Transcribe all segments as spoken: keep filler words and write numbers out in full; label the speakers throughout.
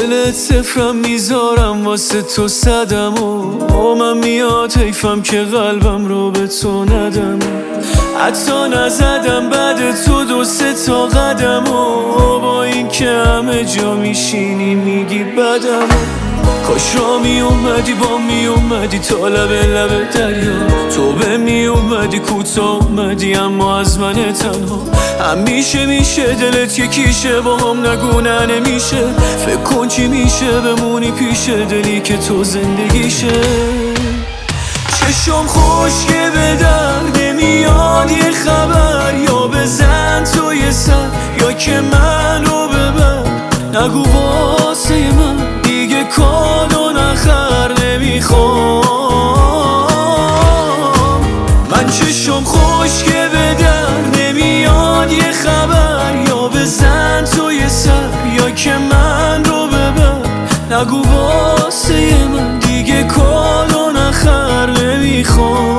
Speaker 1: دلت صفرم میذارم واسه تو صدم و با من میاد حیفم که قلبم رو به تو ندم. حتی نزدم بعد تو دو سه تا قدم و با این که همه جا میشینی میگی بدم. کاش را می اومدی با می اومدی تا لب لب دریا، تو به می اومدی کوتا اومدی اما از من تنها. همیشه میشه دلت یکیشه با هم نگو نه نمیشه، فکر کن چی میشه بمونی پیشه دلی که تو زندگیشه. چشم خشکه به در نمیاد یه خبر، یا بزن تو یه سر یا که من رو ببر. نگو واسه من دیگه کادو نخر نمیخوام. من چشم خشکه به در نمیاد یه خبر، یا بزن تو یه سر یا که من رو ببر. نگو واسه من دیگه کادو نخر نمیخوام.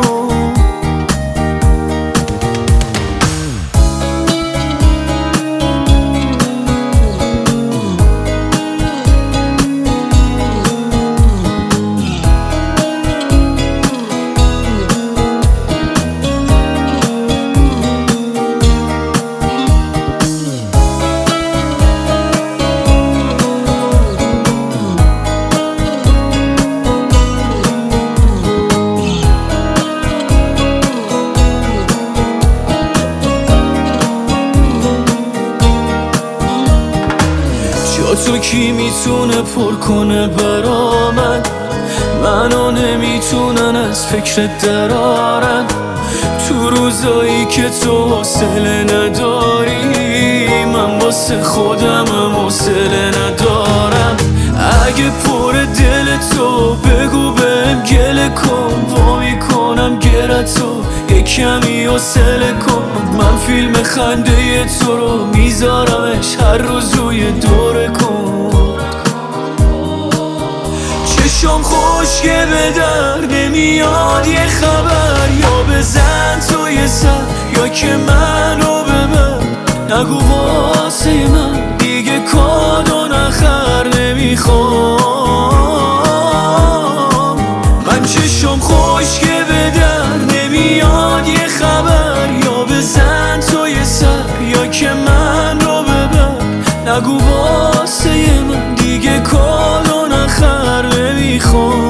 Speaker 1: تو کی میتونه پر کنه برا من؟ منو نمیتونن از فکرت درارن. تو روزایی که تو حوصله نداری من واسه خودمم حوصله ندارم. اگه پر دل تو بگو بهم گله کن، وا میکنم گرتو یه کمی حوصله کن. من فیلم خنده تو رو میذارمش هر روز روی دوره کن. چشم خشکه به در نمیاد یه خبر، یا بزن تو یه سر یا که من رو ببر. نگو واسه من دیگه کادو نخر نمیخوام. من چشم خشکه به در نمیاد یه خبر، یا بزن تو یه سر یا که من رو ببر. نگو واسه من دیگه کادو نخر نمیخوام.